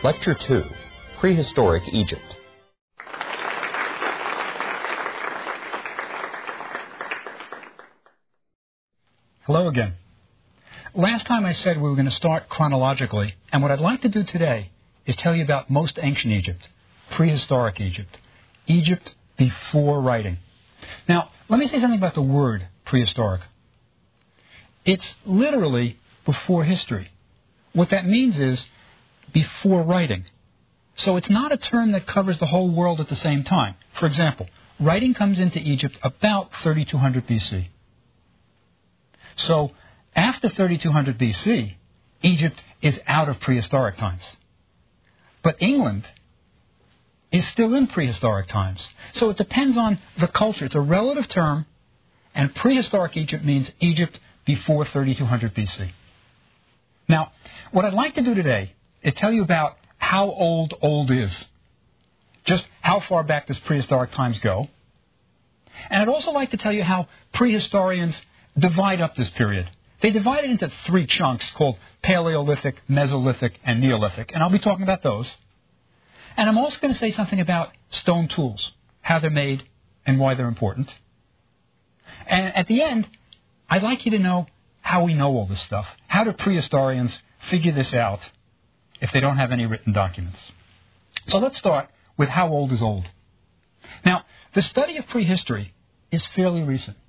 Lecture 2, Prehistoric Egypt. Hello again. Last time I said we were going to start chronologically, and what I'd like to do today is tell you about most ancient Egypt, prehistoric Egypt, Egypt before writing. Now, let me say something about the word prehistoric. It's literally before history. What that means is before writing. So it's not a term that covers the whole world at the same time. For example, writing comes into Egypt about 3200 BC. So after 3200 BC, Egypt is out of prehistoric times. But England is still in prehistoric times. So it depends on the culture. It's a relative term, and prehistoric Egypt means Egypt before 3200 BC. Now, what I'd like to do today is tell you about how old is. Just how far back does prehistoric times go. And I'd also like to tell you how prehistorians divide up this period. They divide it into three chunks called Paleolithic, Mesolithic, and Neolithic. And I'll be talking about those. And I'm also going to say something about stone tools, how they're made and why they're important. And at the end, I'd like you to know how we know all this stuff. How do prehistorians figure this out if they don't have any written documents? So let's start with how old is old. Now, the study of prehistory is fairly recent.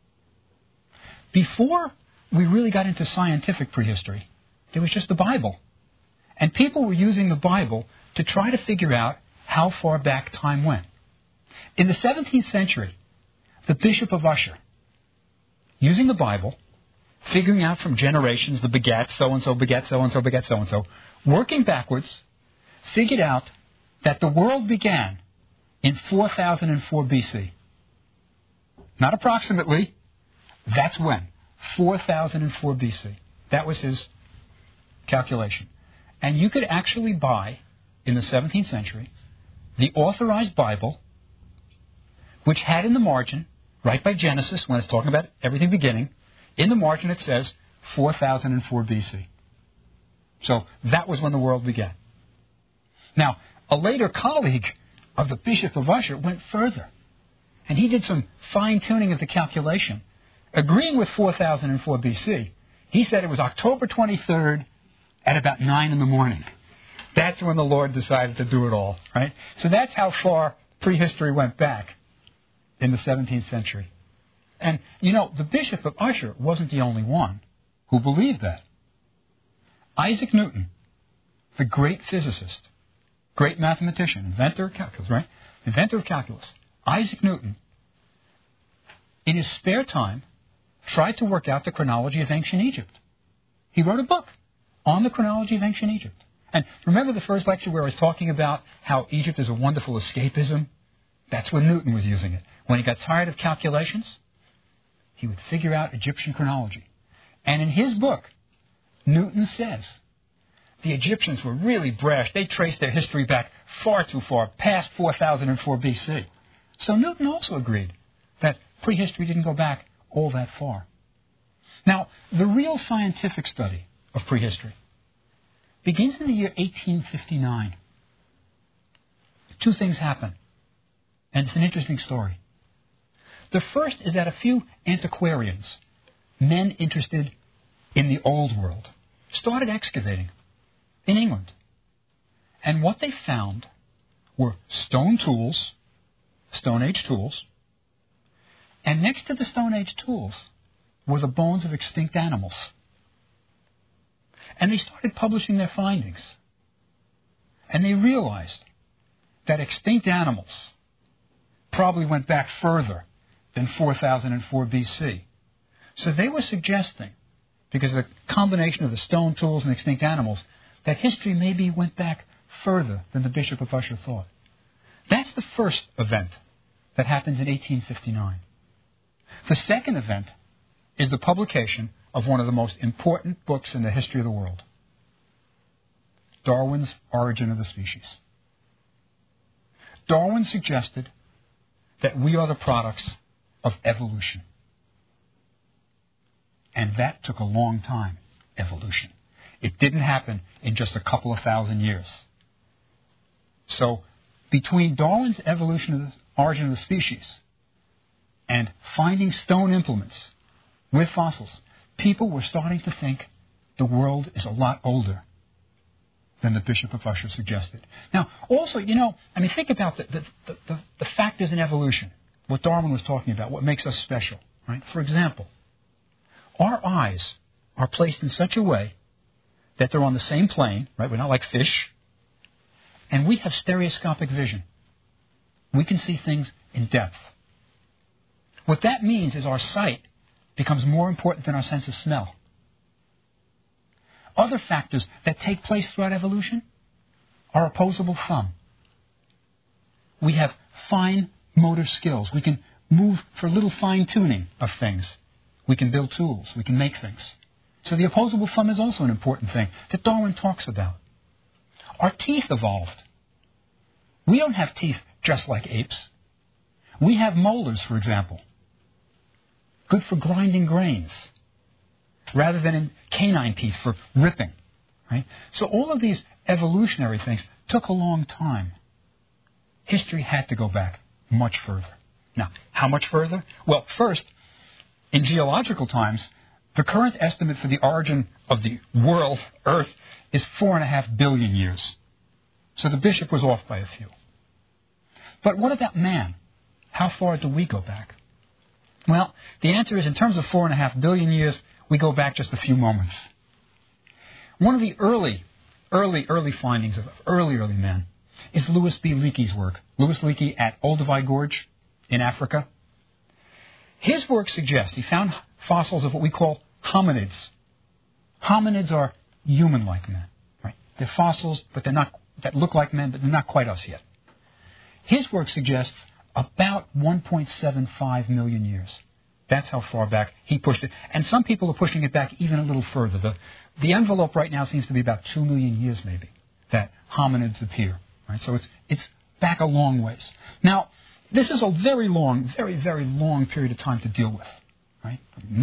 Before we really got into scientific prehistory, there was just the Bible. And people were using the Bible to try to figure out how far back time went. In the 17th century, the Bishop of Usher, using the Bible, figuring out from generations the begat so-and-so, begat so-and-so, begat so-and-so, working backwards, figured out that the world began in 4004 BC. Not approximately, that's when. 4004 BC. That was his calculation. And you could actually buy, in the 17th century, the authorized Bible, which had in the margin, right by Genesis, when it's talking about everything beginning, in the margin it says 4004 BC. So that was when the world began. Now, a later colleague of the Bishop of Usher went further. And he did some fine-tuning of the calculation. Agreeing with 4004 BC, he said it was October 23rd at about 9 in the morning. That's when the Lord decided to do it all, right? So that's how far prehistory went back in the 17th century. And, you know, the Bishop of Usher wasn't the only one who believed that. Isaac Newton, the great physicist, great mathematician, inventor of calculus, right? Inventor of calculus. Isaac Newton, in his spare time, tried to work out the chronology of ancient Egypt. He wrote a book on the chronology of ancient Egypt. And remember the first lecture where I was talking about how Egypt is a wonderful escapism? That's when Newton was using it. When he got tired of calculations, he would figure out Egyptian chronology. And in his book, Newton says the Egyptians were really brash. They traced their history back far too far, past 4004 BC. So Newton also agreed that prehistory didn't go back all that far. Now, the real scientific study of prehistory begins in the year 1859. Two things happen, and it's an interesting story. The first is that a few antiquarians, men interested in the old world, started excavating in England. And what they found were stone tools, Stone Age tools, and next to the Stone Age tools were the bones of extinct animals. And they started publishing their findings. And they realized that extinct animals probably went back further than 4004 BC. So they were suggesting, because of the combination of the stone tools and extinct animals, that history maybe went back further than the Bishop of Usher thought. That's the first event that happens in 1859. The second event is the publication of one of the most important books in the history of the world, Darwin's Origin of the Species. Darwin suggested that we are the products of evolution. And that took a long time, evolution. It didn't happen in just a couple of thousand years. So, between Darwin's evolution of the origin of the species and finding stone implements with fossils, people were starting to think the world is a lot older than the Bishop of Usher suggested. Now, also, think about the factors in evolution, what Darwin was talking about, what makes us special, right? For example, our eyes are placed in such a way that they're on the same plane, right? We're not like fish. And we have stereoscopic vision. We can see things in depth. What that means is our sight becomes more important than our sense of smell. Other factors that take place throughout evolution are opposable thumb. We have fine motor skills. We can move for little fine-tuning of things. We can build tools. We can make things. So the opposable thumb is also an important thing that Darwin talks about. Our teeth evolved. We don't have teeth just like apes. We have molars, for example, good for grinding grains, rather than in canine teeth for ripping. Right? So all of these evolutionary things took a long time. History had to go back much further. Now, how much further? Well, first, in geological times, the current estimate for the origin of the world, Earth, is 4.5 billion years. So the bishop was off by a few. But what about man? How far do we go back? Well, the answer is in terms of 4.5 billion years, we go back just a few moments. One of the early findings of early men is Louis B. Leakey's work. Louis Leakey at Olduvai Gorge in Africa. His work suggests he found fossils of what we call hominids. Hominids are human-like men. Right? They're fossils, but they're not that look like men, but they're not quite us yet. His work suggests about 1.75 million years. That's how far back he pushed it. And some people are pushing it back even a little further. The envelope right now seems to be about 2 million years, maybe, that hominids appear. Right? So it's back a long ways. Now, this is a very long, very, very long period of time to deal with. Right?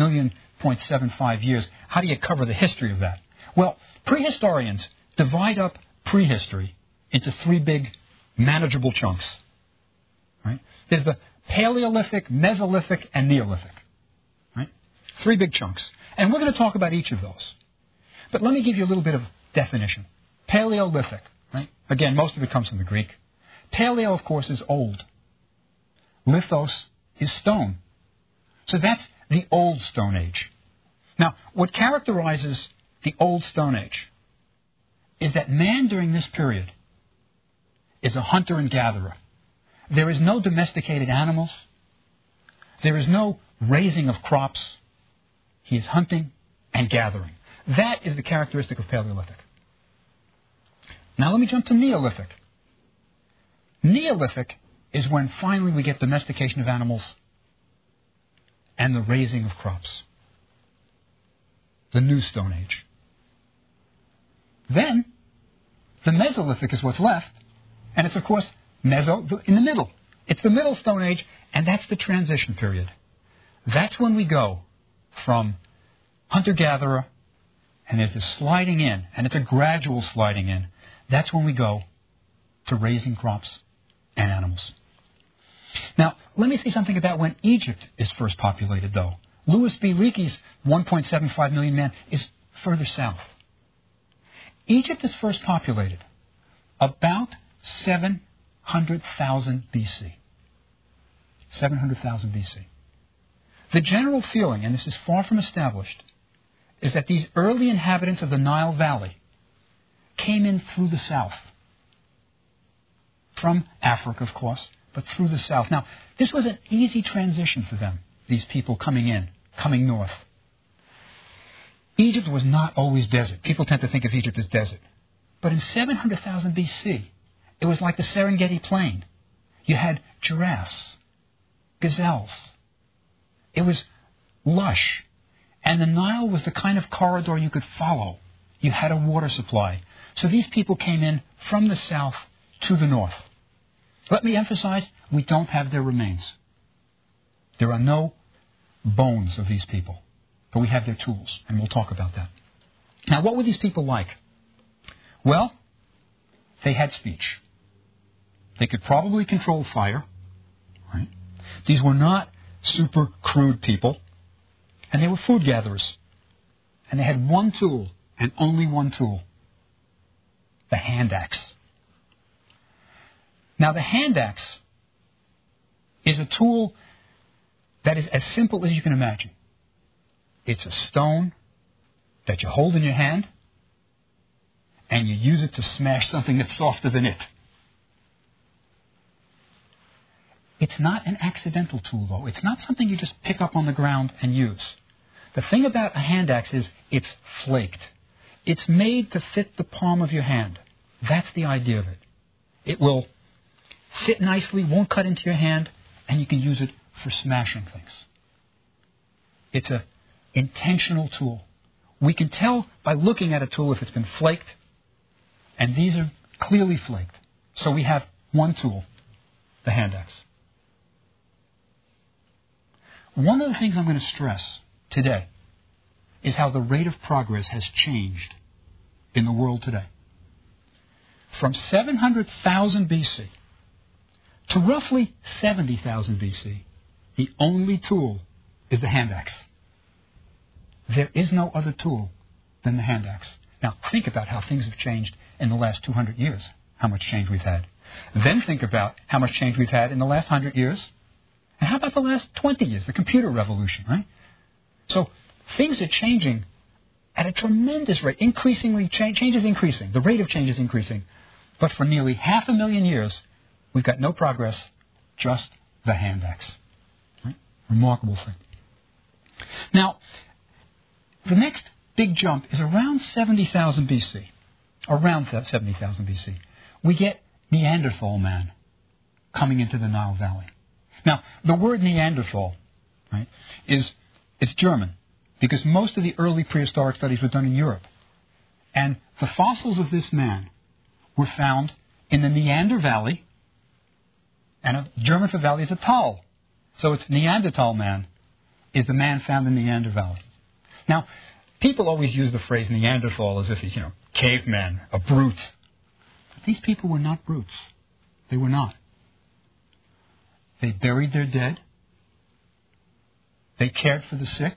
1.75 years. How do you cover the history of that? Well, prehistorians divide up prehistory into 3 big manageable chunks. Right? There's the Paleolithic, Mesolithic, and Neolithic. Right? 3 big chunks. And we're going to talk about each of those. But let me give you a little bit of definition. Paleolithic. Right? Again, most of it comes from the Greek. Paleo, of course, is old. Lithos is stone. So that's the Old Stone Age. Now, what characterizes the Old Stone Age is that man during this period is a hunter and gatherer. There is no domesticated animals. There is no raising of crops. He is hunting and gathering. That is the characteristic of Paleolithic. Now let me jump to Neolithic. Neolithic is when finally we get domestication of animals and the raising of crops. The New Stone Age. Then, the Mesolithic is what's left, and it's, of course, in the middle. It's the Middle Stone Age, and that's the transition period. That's when we go from hunter-gatherer, and there's this sliding in, and it's a gradual sliding in. That's when we go to raising crops and animals. Now, let me say something about when Egypt is first populated, though. Louis B. Leakey's 1.75 million man is further south. Egypt is first populated about 700,000 BC. 700,000 BC. The general feeling, and this is far from established, is that these early inhabitants of the Nile Valley came in through the south. From Africa, of course, but through the south. Now, this was an easy transition for them, these people coming north. Egypt was not always desert. People tend to think of Egypt as desert. But in 700,000 BC, it was like the Serengeti Plain. You had giraffes, gazelles. It was lush. And the Nile was the kind of corridor you could follow. You had a water supply. So these people came in from the south to the north. Let me emphasize, we don't have their remains. There are no bones of these people. But we have their tools, and we'll talk about that. Now, what were these people like? Well, they had speech. They could probably control fire. Right? These were not super crude people. And they were food gatherers. And they had one tool, and only one tool. The hand axe. Now, the hand axe is a tool that is as simple as you can imagine. It's a stone that you hold in your hand, and you use it to smash something that's softer than it. It's not an accidental tool, though. It's not something you just pick up on the ground and use. The thing about a hand axe is it's flaked. It's made to fit the palm of your hand. That's the idea of it. It will fit nicely, won't cut into your hand, and you can use it for smashing things. It's an intentional tool. We can tell by looking at a tool if it's been flaked, and these are clearly flaked. So we have one tool, the hand axe. One of the things I'm going to stress today is how the rate of progress has changed in the world today. From 700,000 BC to roughly 70,000 BC, the only tool is the hand axe. There is no other tool than the hand axe. Now, think about how things have changed in the last 200 years, how much change we've had. Then think about how much change we've had in the last 100 years. And how about the last 20 years, the computer revolution, right? So things are changing at a tremendous rate. Change is increasing. The rate of change is increasing. But for nearly 500,000 years, we've got no progress, just the hand axe. Right? Remarkable thing. Now, the next big jump is around 70,000 BC. Around 70,000 BC. We get Neanderthal man coming into the Nile Valley. Now, the word Neanderthal, right, it's German, because most of the early prehistoric studies were done in Europe. And the fossils of this man were found in the Neander Valley, and German for valley is a Tal. So it's Neanderthal man is the man found in the Neander Valley. Now, people always use the phrase Neanderthal as if he's, caveman, a brute. But these people were not brutes. They were not. They buried their dead. They cared for the sick.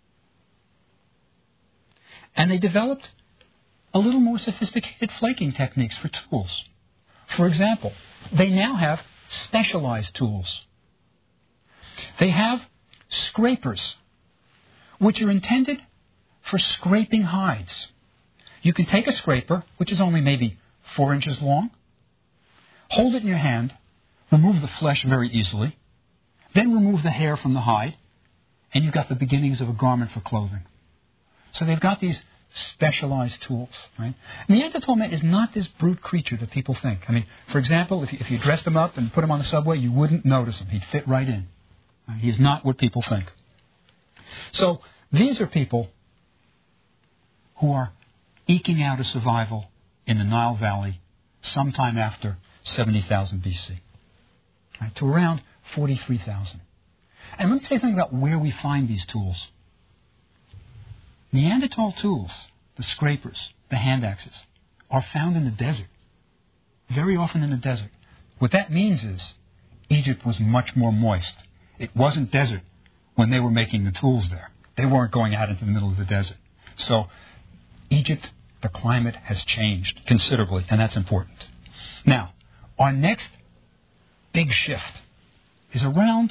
And they developed a little more sophisticated flaking techniques for tools. For example, they now have specialized tools. They have scrapers, which are intended for scraping hides. You can take a scraper, which is only maybe 4 inches long, hold it in your hand, remove the flesh very easily, then remove the hair from the hide, and you've got the beginnings of a garment for clothing. So they've got these specialized tools. Right? Neanderthal man is not this brute creature that people think. For example, if you dressed him up and put him on the subway, you wouldn't notice him. He'd fit right in. Right? He is not what people think. So these are people who are eking out a survival in the Nile Valley sometime after 70,000 BC. Right, to around 43,000. And let me say something about where we find these tools. Neanderthal tools, the scrapers, the hand axes, are found in the desert. Very often in the desert. What that means is Egypt was much more moist. It wasn't desert when they were making the tools there. They weren't going out into the middle of the desert. So Egypt, the climate has changed considerably, and that's important. Now, our next big shift is around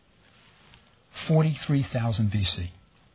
43,000 BC.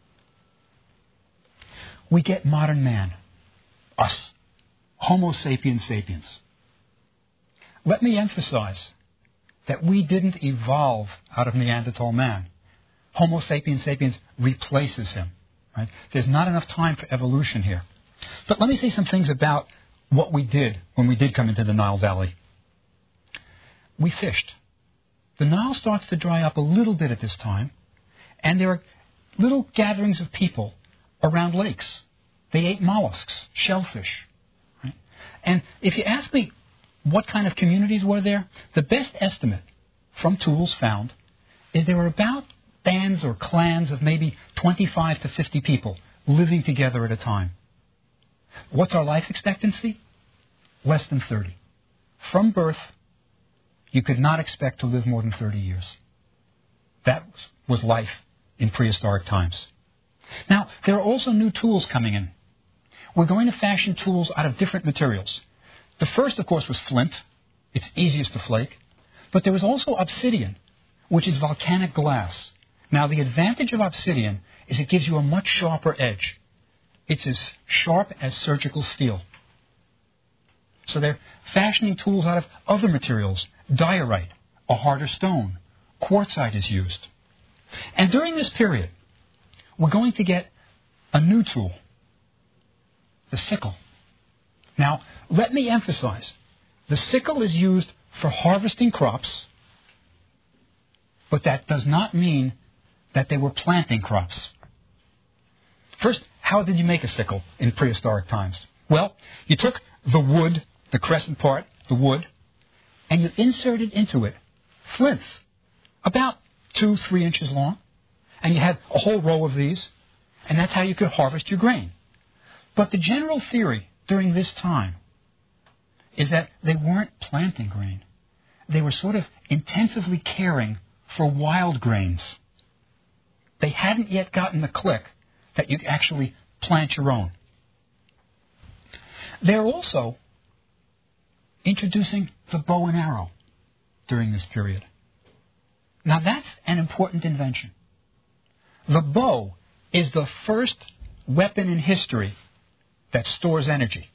We get modern man, us, Homo sapiens sapiens. Let me emphasize that we didn't evolve out of Neanderthal man. Homo sapiens sapiens replaces him. Right? There's not enough time for evolution here. But let me say some things about what we did when we did come into the Nile Valley. We fished. The Nile starts to dry up a little bit at this time, and there are little gatherings of people around lakes. They ate mollusks, shellfish. Right? And if you ask me what kind of communities were there, the best estimate from tools found is there were about bands or clans of maybe 25 to 50 people living together at a time. What's our life expectancy? Less than 30. From birth you could not expect to live more than 30 years. That was life in prehistoric times. Now, there are also new tools coming in. We're going to fashion tools out of different materials. The first, of course, was flint. It's easiest to flake. But there was also obsidian, which is volcanic glass. Now, the advantage of obsidian is it gives you a much sharper edge. It's as sharp as surgical steel. So they're fashioning tools out of other materials. Diorite, a harder stone. Quartzite is used. And during this period, we're going to get a new tool, the sickle. Now, let me emphasize, the sickle is used for harvesting crops, but that does not mean that they were planting crops. First, how did you make a sickle in prehistoric times? Well, you took the wood, the crescent part, the wood, and you inserted into it flints, about 2-3 inches long, and you had a whole row of these, and that's how you could harvest your grain. But the general theory during this time is that they weren't planting grain. They were sort of intensively caring for wild grains. They hadn't yet gotten the click that you could actually plant your own. They're also introducing the bow and arrow during this period. Now that's an important invention. The bow is the first weapon in history that stores energy.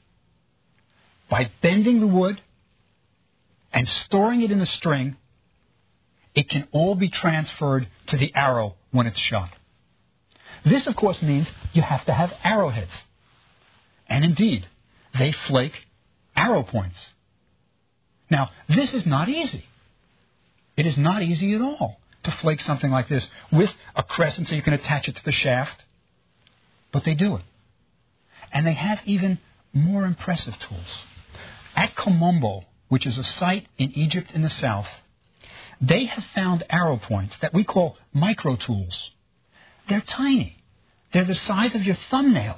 By bending the wood and storing it in a string, it can all be transferred to the arrow when it's shot. This, of course, means you have to have arrowheads. And indeed, they flake arrow points. Now, this is not easy. It is not easy at all to flake something like this with a crescent so you can attach it to the shaft. But they do it. And they have even more impressive tools. At Komombo, which is a site in Egypt in the south, they have found arrow points that we call micro tools. They're tiny. They're the size of your thumbnail.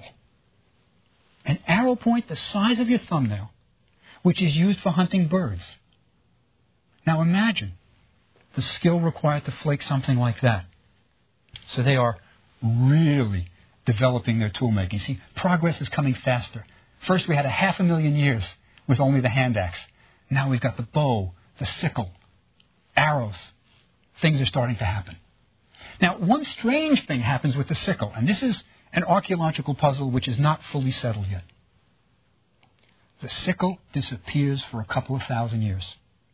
An arrow point the size of your thumbnail, which is used for hunting birds. Now imagine the skill required to flake something like that. So they are really developing their tool making. See, progress is coming faster. First we had 500,000 years with only the hand axe. Now we've got the bow, the sickle, arrows. Things are starting to happen. Now, one strange thing happens with the sickle, and this is an archaeological puzzle which is not fully settled yet. The sickle disappears for a couple of thousand years.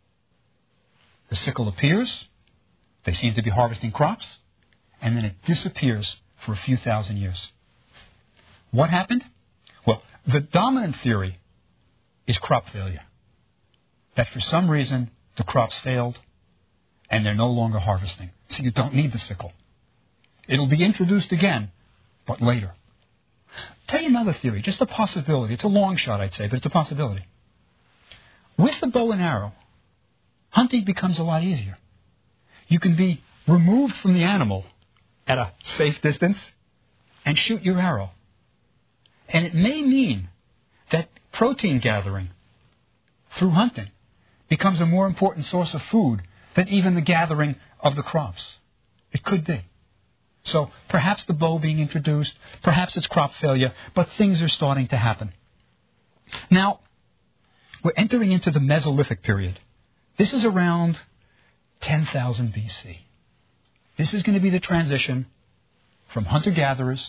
The sickle appears, they seem to be harvesting crops, and then it disappears for a few thousand years. What happened? Well, the dominant theory is crop failure. That for some reason the crops failed and they're no longer harvesting. So you don't need the sickle. It'll be introduced again, but later. I'll tell you another theory, just a possibility. It's a long shot, I'd say, but it's a possibility. With the bow and arrow, hunting becomes a lot easier. You can be removed from the animal at a safe distance and shoot your arrow. And it may mean that protein gathering through hunting becomes a more important source of food than even the gathering of the crops. It could be. So perhaps the bow being introduced, perhaps it's crop failure, but things are starting to happen. Now, we're entering into the Mesolithic period. This is around 10,000 BC. This is going to be the transition from hunter-gatherers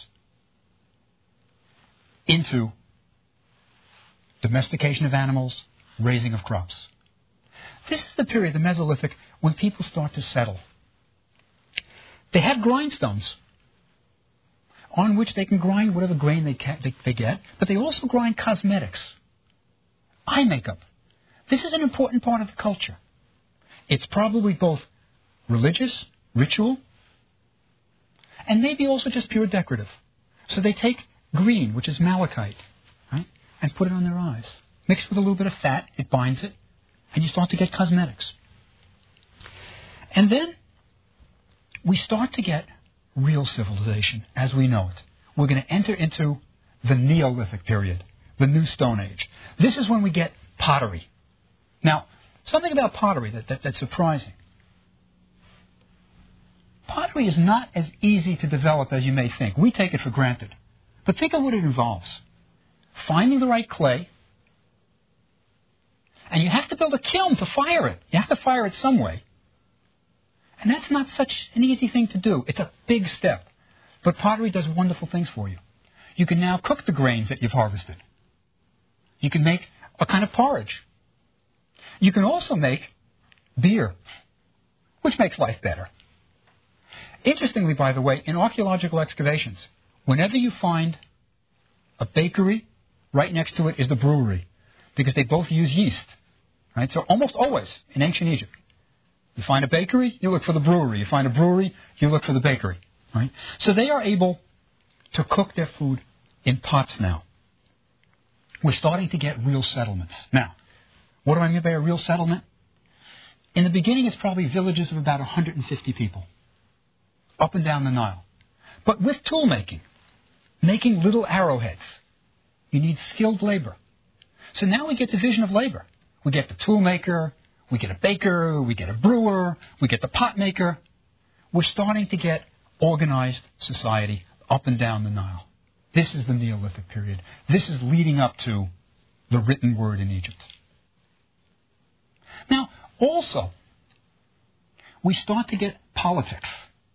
into domestication of animals, raising of crops. This is the period, the Mesolithic, when people start to settle. They have grindstones on which they can grind whatever grain they get, but they also grind cosmetics, eye makeup. This is an important part of the culture. It's probably both religious, ritual, and maybe also just pure decorative. So they take green, which is malachite, right, and put it on their eyes. Mixed with a little bit of fat, it binds it, and you start to get cosmetics. And then we start to get real civilization as we know it. We're going to enter into the Neolithic period, the New Stone Age. This is when we get pottery. Now, something about pottery that's surprising. Pottery is not as easy to develop as you may think. We take it for granted. But think of what it involves. Finding the right clay, and you have to build a kiln to fire it. You have to fire it some way. And that's not such an easy thing to do. It's a big step. But pottery does wonderful things for you. You can now cook the grains that you've harvested. You can make a kind of porridge. You can also make beer, which makes life better. Interestingly, by the way, in archaeological excavations, whenever you find a bakery, right next to it is the brewery, because they both use yeast. Right? So almost always in ancient Egypt, you find a bakery, you look for the brewery. You find a brewery, you look for the bakery. Right? So they are able to cook their food in pots now. We're starting to get real settlements. Now, what do I mean by a real settlement? In the beginning, it's probably villages of about 150 people, up and down the Nile. But with tool making little arrowheads, you need skilled labor. So now we get division of labor. We get the tool maker, we get a baker, we get a brewer, we get the pot maker. We're starting to get organized society up and down the Nile. This is the Neolithic period. This is leading up to the written word in Egypt. Now, also, we start to get politics.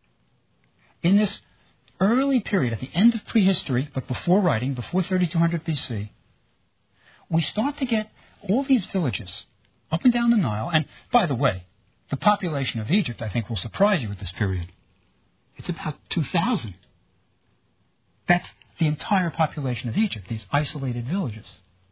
In this early period, at the end of prehistory, but before writing, before 3200 BC, we start to get all these villages up and down the Nile. And, by the way, the population of Egypt, I think, will surprise you at this period. It's about 2,000. That's the entire population of Egypt, these isolated villages.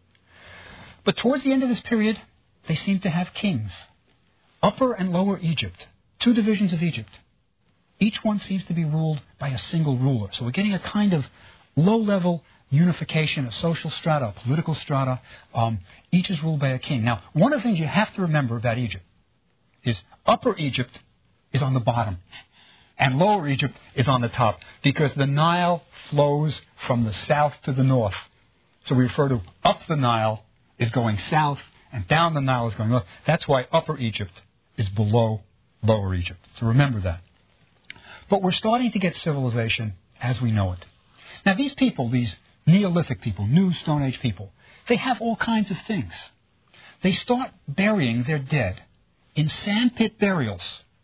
But towards the end of this period, they seem to have kings. Upper and Lower Egypt, two divisions of Egypt. Each one seems to be ruled by a single ruler. So we're getting a kind of low-level unification, a social strata, a political strata. Each is ruled by a king. Now, one of the things you have to remember about Egypt is Upper Egypt is on the bottom, and Lower Egypt is on the top, because the Nile flows from the south to the north. So we refer to up the Nile is going south, and down the Nile is going north. That's why Upper Egypt is below Lower Egypt. So remember that. But we're starting to get civilization as we know it. Now, these people, these Neolithic people, New Stone Age people, they have all kinds of things. They start burying their dead in sandpit burials.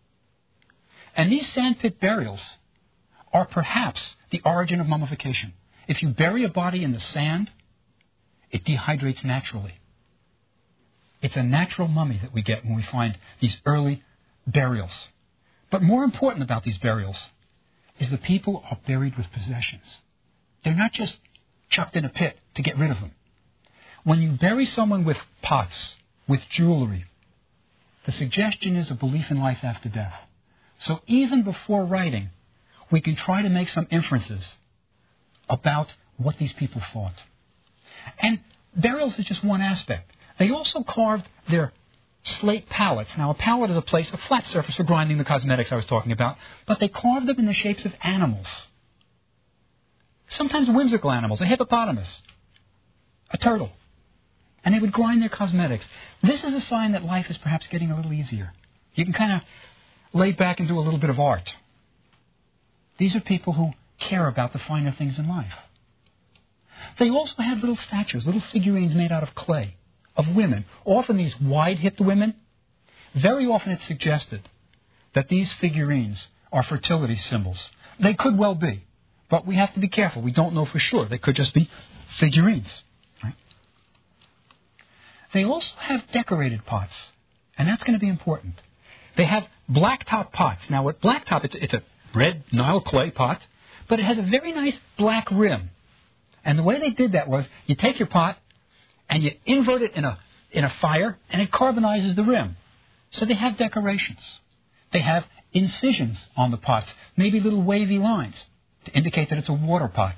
And these sandpit burials are perhaps the origin of mummification. If you bury a body in the sand, it dehydrates naturally. It's a natural mummy that we get when we find these early burials. But more important about these burials is the people are buried with possessions. They're not just chucked in a pit to get rid of them. When you bury someone with pots, with jewelry, the suggestion is a belief in life after death. So even before writing, we can try to make some inferences about what these people thought. And burials is just one aspect. They also carved their slate palettes. Now, a palette is a flat surface for grinding the cosmetics I was talking about, but they carved them in the shapes of animals. Sometimes whimsical animals, a hippopotamus, a turtle. And they would grind their cosmetics. This is a sign that life is perhaps getting a little easier. You can kind of lay back and do a little bit of art. These are people who care about the finer things in life. They also had little statues, little figurines made out of clay, of women, often these wide-hipped women. Very often it's suggested that these figurines are fertility symbols. They could well be, but we have to be careful. We don't know for sure. They could just be figurines. Right? They also have decorated pots, and that's going to be important. They have blacktop pots. Now, with blacktop, it's a red Nile clay pot, but it has a very nice black rim. And the way they did that was you take your pot and you invert it in a fire, and it carbonizes the rim. So they have decorations. They have incisions on the pots, maybe little wavy lines to indicate that it's a water pot.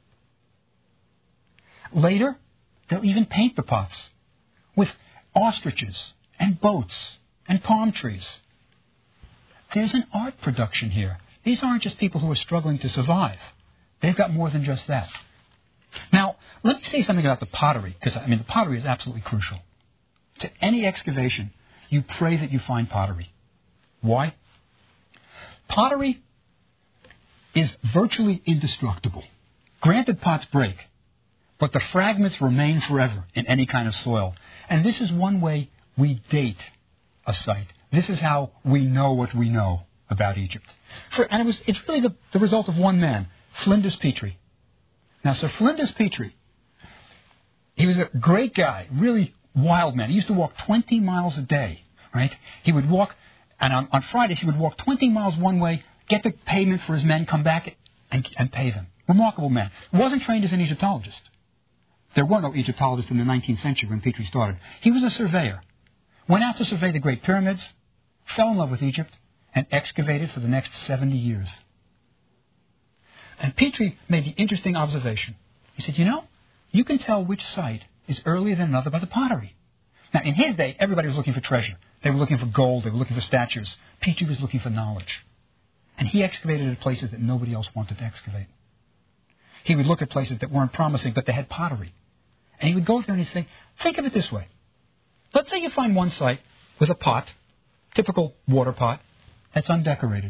Later, they'll even paint the pots with ostriches and boats and palm trees. There's an art production here. These aren't just people who are struggling to survive. They've got more than just that. Now, let me say something about the pottery, because, the pottery is absolutely crucial. To any excavation, you pray that you find pottery. Why? Pottery is virtually indestructible. Granted, pots break, but the fragments remain forever in any kind of soil. And this is one way we date a site. This is how we know what we know about Egypt. It's really the result of one man, Flinders Petrie. Now, Sir Flinders Petrie, he was a great guy, really wild man. He used to walk 20 miles a day, right? He would walk, and on Fridays he would walk 20 miles one way, get the payment for his men, come back and pay them. Remarkable man. Wasn't trained as an Egyptologist. There were no Egyptologists in the 19th century when Petrie started. He was a surveyor. Went out to survey the Great Pyramids, fell in love with Egypt, and excavated for the next 70 years. And Petrie made the interesting observation. He said, you can tell which site is earlier than another by the pottery. Now, in his day, everybody was looking for treasure. They were looking for gold. They were looking for statues. Petrie was looking for knowledge. And he excavated at places that nobody else wanted to excavate. He would look at places that weren't promising, but they had pottery. And he would go there and he'd say, think of it this way. Let's say you find one site with a pot, typical water pot, that's undecorated.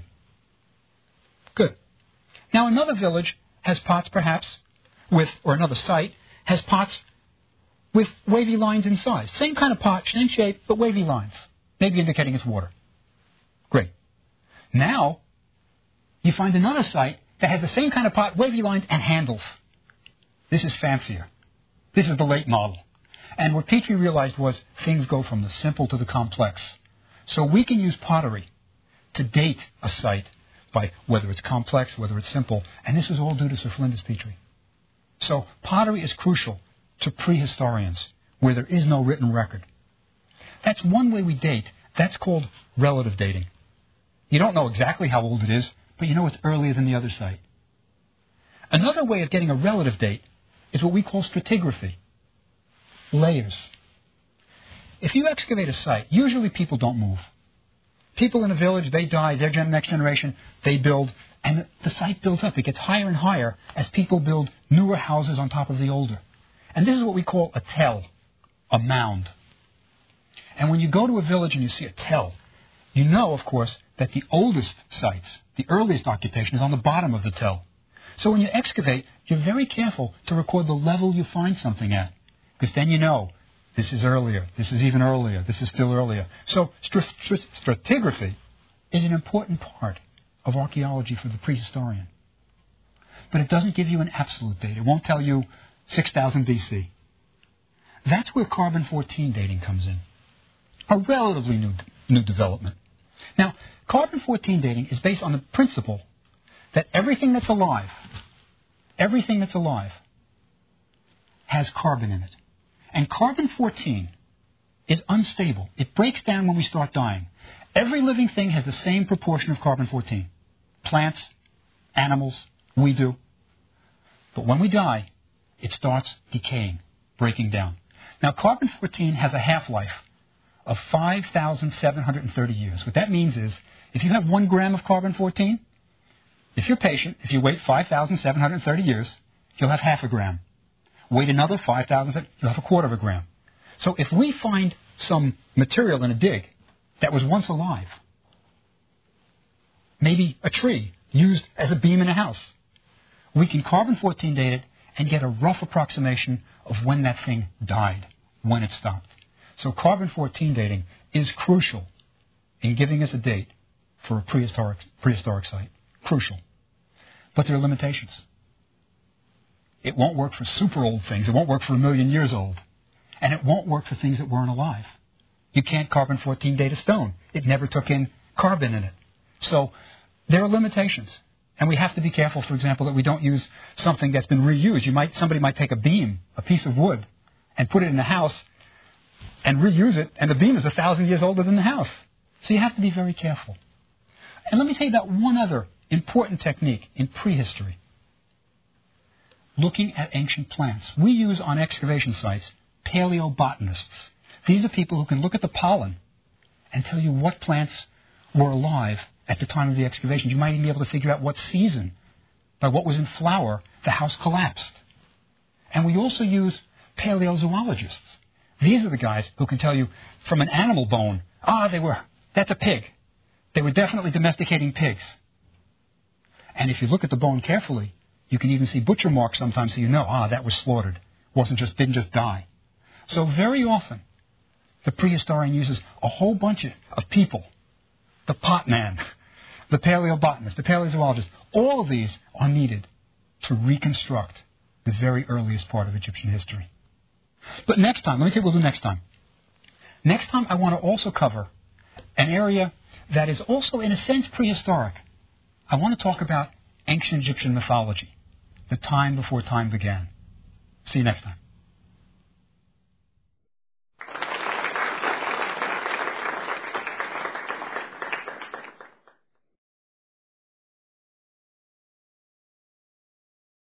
Good. Now another village has pots perhaps or another site has pots with wavy lines in size. Same kind of pot, same shape, but wavy lines, maybe indicating it's water. Great. Now, you find another site that has the same kind of pot, wavy lines, and handles. This is fancier. This is the late model. And what Petrie realized was things go from the simple to the complex. So we can use pottery to date a site by whether it's complex, whether it's simple. And this was all due to Sir Flinders Petrie. So pottery is crucial to prehistorians where there is no written record. That's one way we date. That's called relative dating. You don't know exactly how old it is, but you know it's earlier than the other site. Another way of getting a relative date is what we call stratigraphy. Layers. If you excavate a site, usually people don't move. People in a village, they die, their next generation, they build, and the site builds up. It gets higher and higher as people build newer houses on top of the older. And this is what we call a tell, a mound. And when you go to a village and you see a tell, you know, of course, that the oldest sites, the earliest occupation, is on the bottom of the tell. So when you excavate, you're very careful to record the level you find something at, because then you know this is earlier, this is even earlier, this is still earlier. So stratigraphy is an important part of archaeology for the prehistorian. But it doesn't give you an absolute date. It won't tell you 6000 BC. That's where carbon-14 dating comes in. A relatively new development. Now, carbon-14 dating is based on the principle that everything that's alive has carbon in it. And carbon-14 is unstable. It breaks down when we start dying. Every living thing has the same proportion of carbon-14. Plants, animals, we do. But when we die, it starts decaying, breaking down. Now, carbon-14 has a half-life of 5,730 years. What that means is, if you have 1 gram of carbon-14, if you're patient, if you wait 5,730 years, you'll have half a gram. Wait another 5,000, you'll have a quarter of a gram. So if we find some material in a dig that was once alive, maybe a tree used as a beam in a house, we can carbon-14 date it and get a rough approximation of when that thing died, when it stopped. So carbon-14 dating is crucial in giving us a date for a prehistoric site. Crucial. But there are limitations. It won't work for super old things. It won't work for 1 million years old. And it won't work for things that weren't alive. You can't carbon-14 date a stone. It never took in carbon in it. So there are limitations. And we have to be careful, for example, that we don't use something that's been reused. Somebody might take a beam, a piece of wood, and put it in the house and reuse it, and the beam is 1,000 years older than the house. So you have to be very careful. And let me tell you about one other important technique in prehistory. Looking at ancient plants. We use on excavation sites paleobotanists. These are people who can look at the pollen and tell you what plants were alive at the time of the excavations. You might even be able to figure out what season, by what was in flower, the house collapsed. And we also use paleozoologists. These are the guys who can tell you from an animal bone, that's a pig. They were definitely domesticating pigs. And if you look at the bone carefully, you can even see butcher marks sometimes so you know, that was slaughtered. Didn't just die. So very often, the prehistorian uses a whole bunch of people. The pot man, the paleobotanist, the paleozoologist. All of these are needed to reconstruct the very earliest part of Egyptian history. But next time, let me tell you what we'll do next time. Next time, I want to also cover an area that is also, in a sense, prehistoric. I want to talk about ancient Egyptian mythology, the time before time began. See you next time.